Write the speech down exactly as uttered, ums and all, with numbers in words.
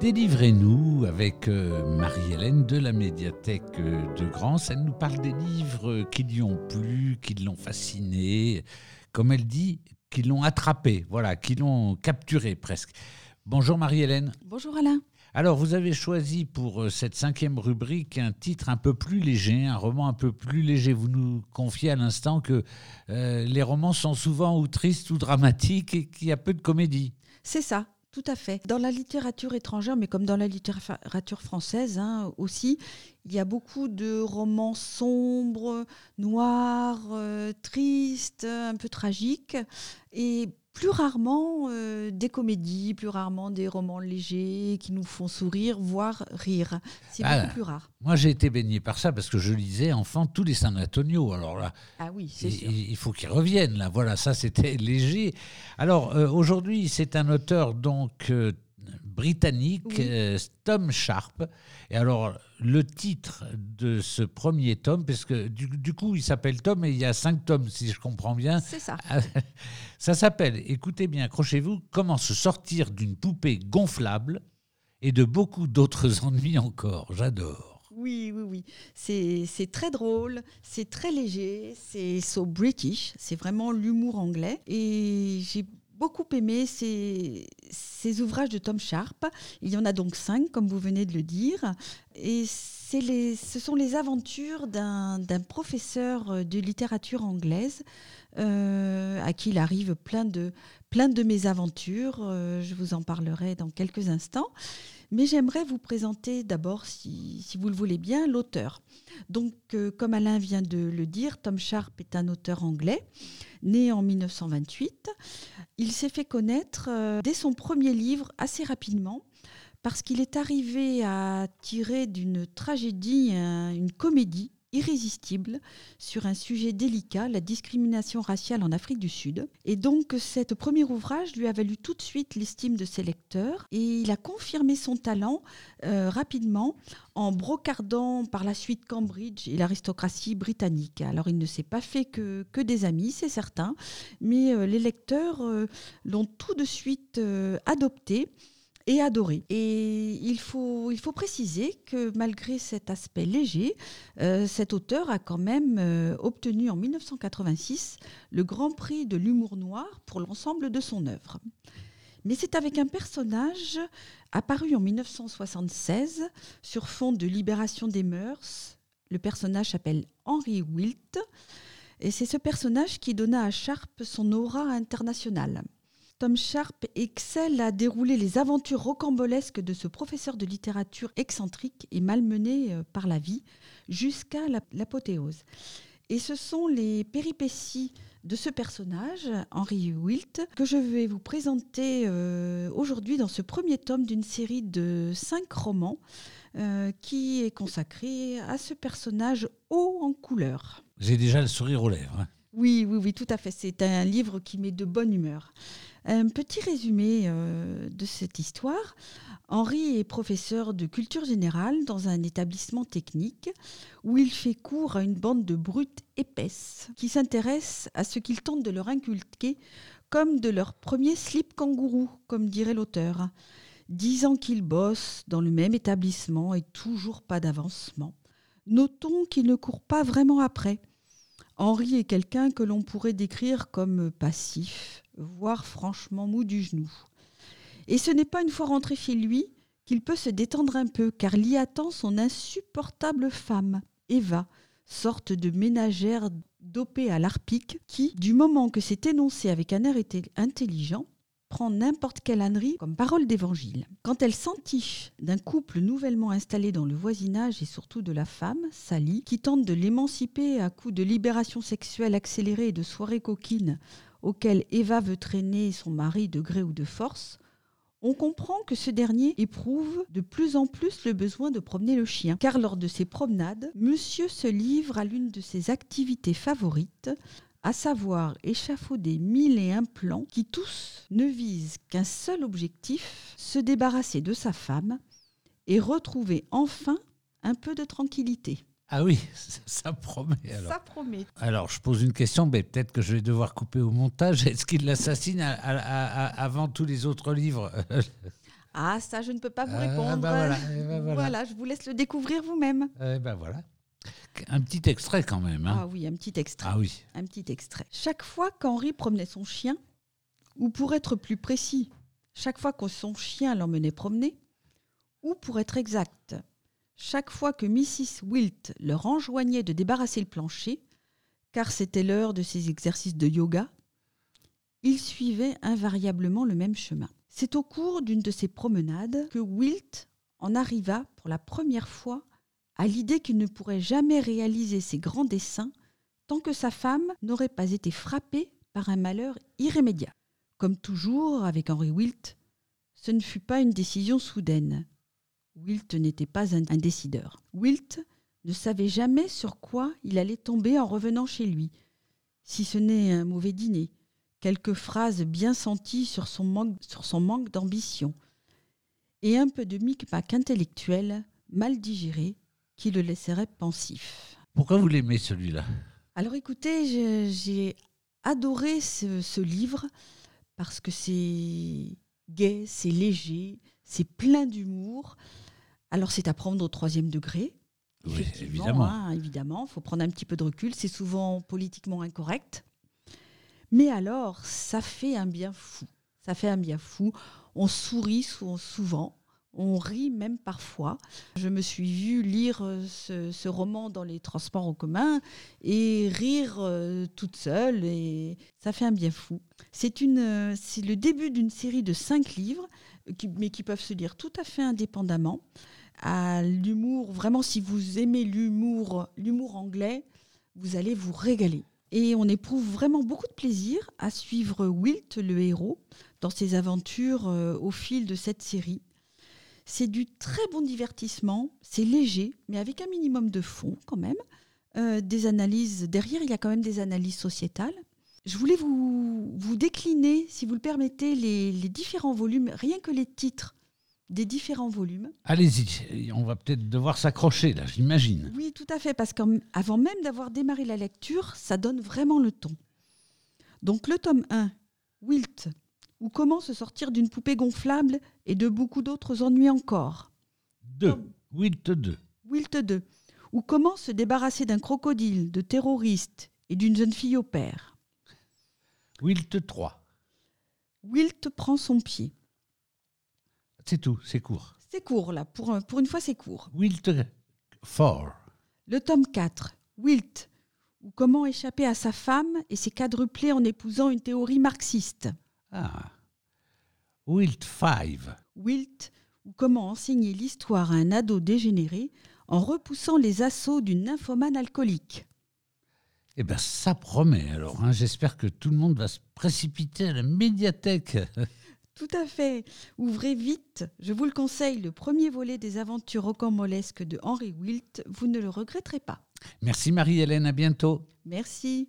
Délivrez-nous avec euh, Marie-Hélène de la médiathèque euh, de Grance. Elle nous parle des livres qui lui ont plu, qui l'ont fasciné, comme elle dit, qui l'ont attrapé, voilà, qui l'ont capturé presque. Bonjour Marie-Hélène. Bonjour Alain. Alors, vous avez choisi pour cette cinquième rubrique un titre un peu plus léger, un roman un peu plus léger. Vous nous confiez à l'instant que euh, les romans sont souvent ou tristes ou dramatiques et qu'il y a peu de comédie. C'est ça, tout à fait. Dans la littérature étrangère, mais comme dans la littérature française hein, aussi, il y a beaucoup de romans sombres, noirs, euh, tristes, un peu tragiques, et plus rarement euh, des comédies, plus rarement des romans légers qui nous font sourire, voire rire. C'est ah, beaucoup plus rare. Moi, j'ai été baigné par ça parce que je lisais enfant tous les San Antonio. Alors là, ah oui, c'est il, sûr. il faut qu'ils reviennent. Là, voilà, ça c'était léger. Alors euh, aujourd'hui, c'est un auteur donc euh, britannique, oui. euh, Tom Sharpe. Et alors, le titre de ce premier tome, parce que du, du coup, il s'appelle Tom et il y a cinq tomes, si je comprends bien. C'est ça. Ça s'appelle, écoutez bien, accrochez-vous, Comment se sortir d'une poupée gonflable et de beaucoup d'autres ennuis encore. J'adore. Oui, oui, oui. C'est, c'est très drôle, c'est très léger, c'est so British, c'est vraiment l'humour anglais. Et j'ai beaucoup aimé ces, ces ouvrages de Tom Sharpe. Il y en a donc cinq, comme vous venez de le dire. Et c'est les, ce sont les aventures d'un, d'un professeur de littérature anglaise euh, à qui il arrive plein de, plein de mésaventures. Euh, je vous en parlerai dans quelques instants. Mais j'aimerais vous présenter d'abord, si, si vous le voulez bien, l'auteur. Donc, euh, comme Alain vient de le dire, Tom Sharpe est un auteur anglais, né en dix-neuf cent vingt-huit. Il s'est fait connaître euh, dès son premier livre assez rapidement, parce qu'il est arrivé à tirer d'une tragédie un, une comédie irrésistible sur un sujet délicat, la discrimination raciale en Afrique du Sud. Et donc, cet premier ouvrage lui a valu tout de suite l'estime de ses lecteurs et il a confirmé son talent euh, rapidement en brocardant par la suite Cambridge et l'aristocratie britannique. Alors, il ne s'est pas fait que, que des amis, c'est certain, mais euh, les lecteurs euh, l'ont tout de suite euh, adopté et adoré. Et il faut, il faut préciser que malgré cet aspect léger, euh, cet auteur a quand même euh, obtenu en dix-neuf cent quatre-vingt-six le Grand Prix de l'humour noir pour l'ensemble de son œuvre. Mais c'est avec un personnage apparu en dix-neuf cent soixante-seize sur fond de libération des mœurs. Le personnage s'appelle Henry Wilt et c'est ce personnage qui donna à Sharpe son aura internationale. Tom Sharpe excelle à dérouler les aventures rocambolesques de ce professeur de littérature excentrique et malmené par la vie jusqu'à l'apothéose. Et ce sont les péripéties de ce personnage, Henry Wilt, que je vais vous présenter euh, aujourd'hui dans ce premier tome d'une série de cinq romans euh, qui est consacré à ce personnage haut en couleur. J'ai déjà le sourire aux lèvres. Hein. Oui, oui, oui, tout à fait. C'est un livre qui met de bonne humeur. Un petit résumé euh, de cette histoire. Henry est professeur de culture générale dans un établissement technique où il fait cours à une bande de brutes épaisses qui s'intéressent à ce qu'ils tentent de leur inculquer comme de leur premier slip kangourou, comme dirait l'auteur. Dix ans qu'ils bossent dans le même établissement et toujours pas d'avancement. Notons qu'ils ne courent pas vraiment après. Henry est quelqu'un que l'on pourrait décrire comme passif, voire franchement mou du genou. Et ce n'est pas une fois rentré chez lui qu'il peut se détendre un peu, car l'y attend son insupportable femme, Eva, sorte de ménagère dopée à l'arpique, qui, du moment que c'est énoncé avec un air intelligent, prend n'importe quelle ânerie comme parole d'évangile. Quand elle s'entiche d'un couple nouvellement installé dans le voisinage et surtout de la femme, Sally, qui tente de l'émanciper à coups de libération sexuelle accélérée et de soirées coquines auxquelles Eva veut traîner son mari de gré ou de force, on comprend que ce dernier éprouve de plus en plus le besoin de promener le chien. Car lors de ses promenades, monsieur se livre à l'une de ses activités favorites, à savoir échafauder mille et un plans qui tous ne visent qu'un seul objectif, se débarrasser de sa femme et retrouver enfin un peu de tranquillité. Ah oui, ça promet. Alors. Ça promet. Alors, je pose une question, mais peut-être que je vais devoir couper au montage. Est-ce qu'il l'assassine à, à, à, avant tous les autres livres ? Ah, ça, je ne peux pas vous Ah, répondre. bah voilà, eh ben voilà. Voilà, je vous laisse le découvrir vous-même. Eh ben voilà. Un petit extrait quand même. Hein. Ah oui, un petit extrait. Ah oui. Un petit extrait. Chaque fois qu'Henri promenait son chien, ou pour être plus précis, chaque fois que son chien l'emmenait promener, ou pour être exact, chaque fois que missus Wilt leur enjoignait de débarrasser le plancher, car c'était l'heure de ses exercices de yoga, il suivait invariablement le même chemin. C'est au cours d'une de ces promenades que Wilt en arriva pour la première fois à l'idée qu'il ne pourrait jamais réaliser ses grands desseins tant que sa femme n'aurait pas été frappée par un malheur irrémédiable. Comme toujours avec Henri Wilt, ce ne fut pas une décision soudaine. Wilt n'était pas un, un décideur. Wilt ne savait jamais sur quoi il allait tomber en revenant chez lui, si ce n'est un mauvais dîner, quelques phrases bien senties sur son manque, sur son manque d'ambition, et un peu de micmac intellectuel mal digéré qui le laisserait pensif. Pourquoi vous l'aimez celui-là ? Alors écoutez, je, j'ai adoré ce, ce livre parce que c'est gai, c'est léger, c'est plein d'humour. Alors c'est à prendre au troisième degré. Oui, Effectivement, évidemment. hein, évidemment, il faut prendre un petit peu de recul, c'est souvent politiquement incorrect. Mais alors, ça fait un bien fou. Ça fait un bien fou. On sourit sou- souvent, on rit même parfois. Je me suis vue lire euh, ce, ce roman dans les transports en commun et rire euh, toute seule, et ça fait un bien fou. C'est, une, euh, c'est le début d'une série de cinq livres, euh, qui, mais qui peuvent se lire tout à fait indépendamment. À l'humour, vraiment, si vous aimez l'humour, l'humour anglais, vous allez vous régaler. Et on éprouve vraiment beaucoup de plaisir à suivre Wilt, le héros, dans ses aventures euh, au fil de cette série. C'est du très bon divertissement, c'est léger, mais avec un minimum de fond quand même. Euh, des analyses, derrière, il y a quand même des analyses sociétales. Je voulais vous, vous décliner, si vous le permettez, les, les différents volumes, rien que les titres des différents volumes. Allez-y, on va peut-être devoir s'accrocher là, j'imagine. Oui, tout à fait, parce qu'avant même d'avoir démarré la lecture, ça donne vraiment le ton. Donc le tome un, Wilt, ou comment se sortir d'une poupée gonflable et de beaucoup d'autres ennuis encore. deux. Tome- Wilt deux. Wilt deux, ou comment se débarrasser d'un crocodile, de terroristes et d'une jeune fille au père. Wilt trois. Wilt prend son pied. C'est tout, c'est court. C'est court là, pour, pour une fois c'est court. Wilt quatre. Le tome quatre, Wilt, ou comment échapper à sa femme et ses quadruplés en épousant une théorie marxiste. Ah. Wilt cinq. Wilt, ou comment enseigner l'histoire à un ado dégénéré en repoussant les assauts d'une nymphomane alcoolique. Eh bien, ça promet alors. Hein. J'espère que tout le monde va se précipiter à la médiathèque. Tout à fait. Ouvrez vite, je vous le conseille, le premier volet des aventures rocambolesques de Henri Wilt. Vous ne le regretterez pas. Merci Marie-Hélène, à bientôt. Merci.